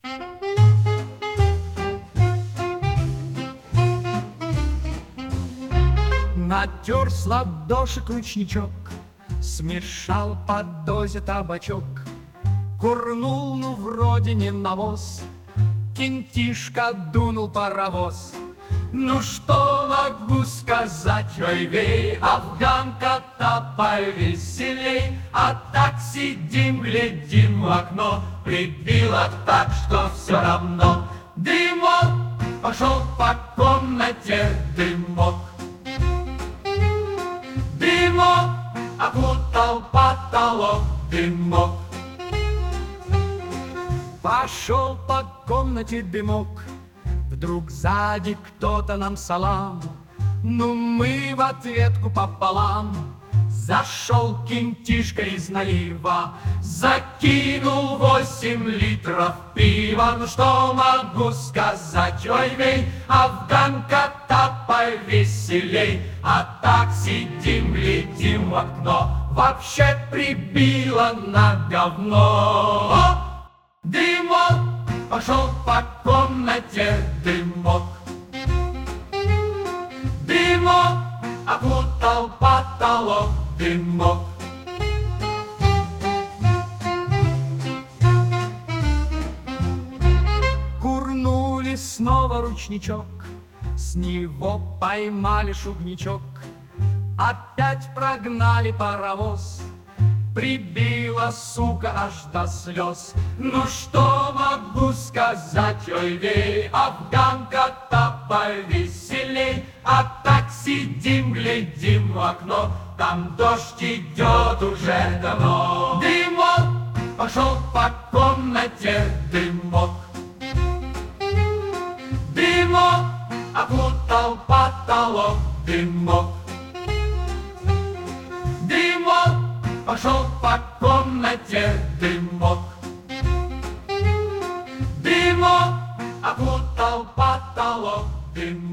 Натер с ладошек ручничок, смешал под дозе табачок, курнул, ну вроде не навоз, кентишка дунул паровоз. Ну что могу сказать, ой вей, афганка-то повеселей, а так сидим, глядим в окно, прибило так, что все равно. Дымок пошел по комнате, дымок. Дымок окутал потолок, дымок. Пошел по комнате дымок, вдруг сзади кто-то нам салам, ну мы в ответку пополам. Зашел кентишка из наива, закинул 8 литров пива. Ну что могу сказать, ой вей, афганка-то повеселей, а так сидим, глядим в окно, вообще прибило на говно. Дымок пошел по комнате, дымок. Дымок окутал потолок, дымок. Курнули снова ручничок, с него поймали шубничок, опять прогнали паровоз, прибила, сука, аж до слез. Ну что могу сказать, ой вей, афганка-то повеселей, а так сидим, глядим в окно, там дождь идет уже давно. Дымок пошел по комнате, дымок. Дымок окутал потолок, дымок. Дымок пошел по комнате, дымок. Дымок окутал потолок, дымок.